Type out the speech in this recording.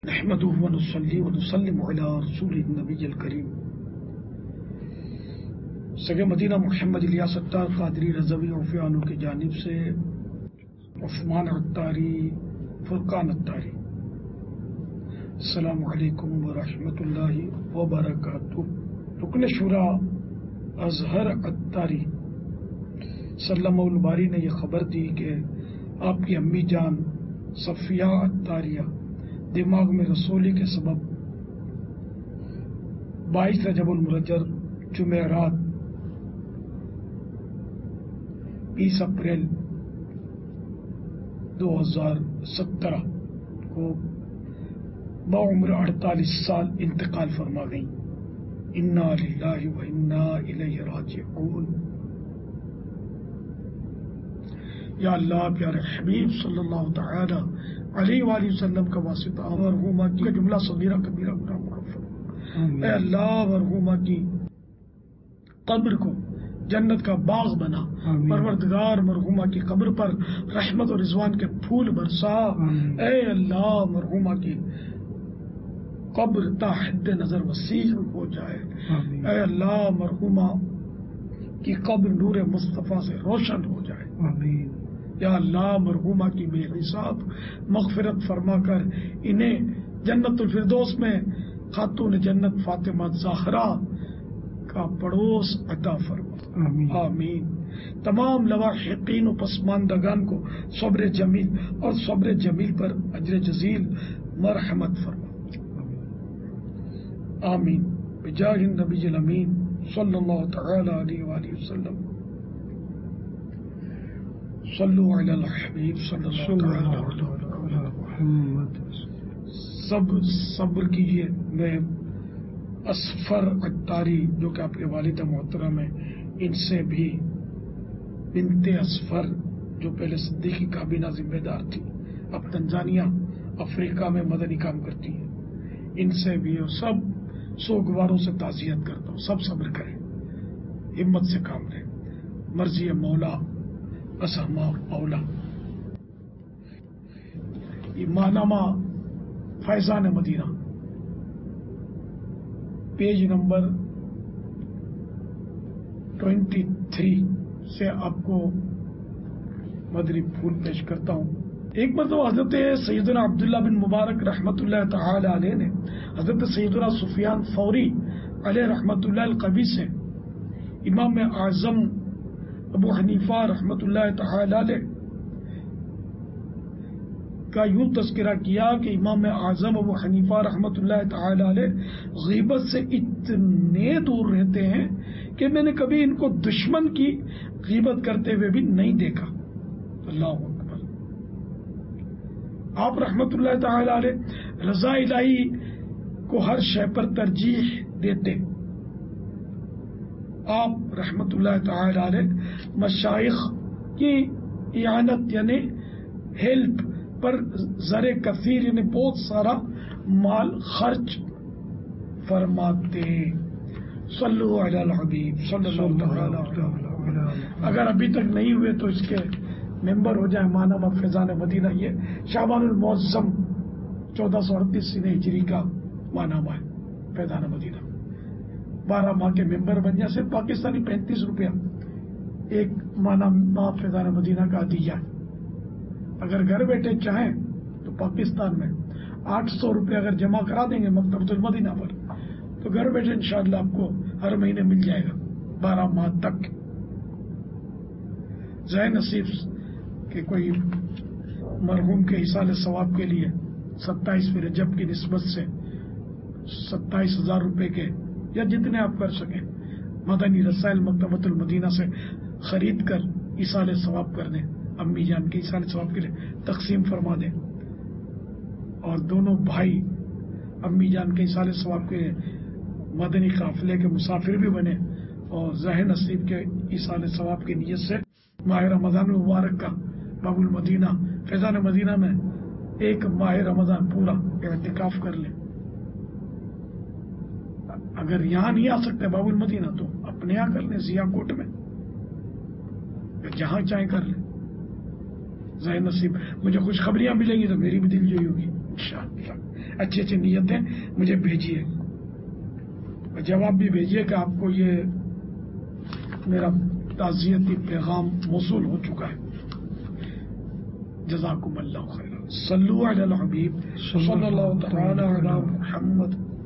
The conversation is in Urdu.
نحمده ونصلي ونسلم على رسول النبی الکریم سگے مدینہ محمد الیاس ستار قادری رضوی عفیانو کی جانب سے عثمان عطاری فرقان عطاری السلام علیکم ورحمۃ اللہ وبرکاتہ۔ رکن شورا اظہر عطاری سلم الباری نے یہ خبر دی کہ آپ کی امی جان صفیہ عطاریہ دماغ میں رسولی کے سبب 22 رجب المرجر جمعرات 20 اپریل 2017 کو بعمر 48 سال انتقال فرما گئیں۔ انا للہ و انا الیہ راجعون۔ یا اللہ پیارے حبیب صلی اللہ تعالی علیہ وآلہ وسلم کا واسطہ مرحومہ کی جملہ صغیرہ کبیرہ گناہ معاف فرما۔ اے اللہ مرحومہ کی قبر کو جنت کا باغ بنا، پروردگار مرحومہ کی قبر پر رحمت اور رضوان کے پھول برسا۔ اے اللہ مرحومہ کی قبر تا حد نظر وسیع ہو جائے۔ اے اللہ مرحومہ کی قبر نور مصطفیٰ سے روشن ہو جائے۔ یا اللہ مرحومہ کی بے حساب مغفرت فرما کر انہیں جنت الفردوس میں خاتون جنت فاطمہ زہرا کا پڑوس عطا فرما۔ آمین۔ تمام لواحقین و پسماندگان کو صبر جمیل اور صبر جمیل پر اجر جزیل مرحمت فرما۔ آمین بجاہ النبی الامین صلی اللہ تعالی علیہ وآلہ وسلم۔ صلو علی الحبیب صلی اللہ علیہ وسلم۔ صبر کیجیے۔ میں اصفر عطاری جو کہ آپ کے والد محترم ہیں، ان سے بھی بنت اصفر جو پہلے صدیقی کابینہ ذمہ دار تھی، اب تنزانیہ افریقہ میں مدنی کام کرتی ہیں، ان سے بھی سب سوگواروں سے تعزیت کرتا ہوں۔ سب صبر کریں، ہمت سے کام لیں، مرضی مولا اسما اولا۔ یہ ماہنامہ فیضان مدینہ پیج نمبر 23 سے آپ کو مدری پھول پیش کرتا ہوں۔ ایک مرتبہ حضرت سیدنا عبداللہ بن مبارک رحمۃ اللہ تعالی علیہ نے حضرت سیدنا سفیان ثوری علیہ رحمۃ اللہ القبی سے امام اعظم ابو حنیفہ رحمۃ اللہ تعالی علیہ کا یوں تذکرہ کیا کہ امام اعظم ابو حنیفہ رحمۃ اللہ تعالی علیہ غیبت سے اتنے دور رہتے ہیں کہ میں نے کبھی ان کو دشمن کی غیبت کرتے ہوئے بھی نہیں دیکھا۔ اللہ اکبر۔ آپ رحمۃ اللہ تعالی علیہ رضا الہی کو ہر شے پر ترجیح دیتے۔ آپ رحمۃ اللہ تعالی علیہ مشائخ کی اعانت یعنی ہیلپ پر زر کثیر یعنی بہت سارا مال خرچ فرماتے۔ صلو علی الحبیب صلی اللہ علیہ وسلم۔ اگر ابھی تک نہیں ہوئے تو اس کے ممبر ہو جائے۔ ماہنامہ فیضان مدینہ یہ شعبان المعظم 1438 ہجری کا ماہنامہ ہے فیضان مدینہ۔ 12 ماہ کے ممبر بن جائے، صرف پاکستانی 35 روپیہ ایک ماہنامہ فیضان مدینہ کا عطیہ ہے۔ اگر گھر بیٹھے چاہیں تو پاکستان میں 800 روپے اگر جمع کرا دیں گے مکتبۃ المدینہ پر تو گھر بیٹھے انشاءاللہ آپ کو ہر مہینے مل جائے گا 12 ماہ تک۔ ذہ نصیب کہ کوئی مرحوم کے ایصال ثواب کے لیے 27 رجب کی نسبت سے 27,000 روپے کے یا جتنے آپ کر سکیں مدنی رسائل مکتبۃ المدینہ سے خرید کر ایصال ثواب کر دیں، امی جان کے ایصال ثواب کے لیے تقسیم فرما دیں، اور دونوں بھائی امی جان کے ایصال ثواب کے لیے مدنی قافلے کے مسافر بھی بنے اور ذہ نصیب کے ایصال ثواب کی نیت سے ماہ رمضان المبارک کا باب المدینہ فیضان مدینہ میں ایک ماہ رمضان پورا اعتکاف کر لیں۔ اگر یہاں نہیں آ سکتے باب المدینہ تو اپنے یہاں کر لیں، ضیاء کوٹ میں، جہاں چاہیں کر لیں۔ ذہ نصیب مجھے خوشخبریاں ملیں گی تو میری بھی دل جوئی ہوگی انشاءاللہ۔ اچھی اچھی نیتیں مجھے بھیجیے، جواب بھی بھیجیے کہ آپ کو یہ میرا تعزیتی پیغام موصول ہو چکا ہے۔ جزاکم اللہ خیر۔ صلو علی الحبیب صلی اللہ تعالی علی محمد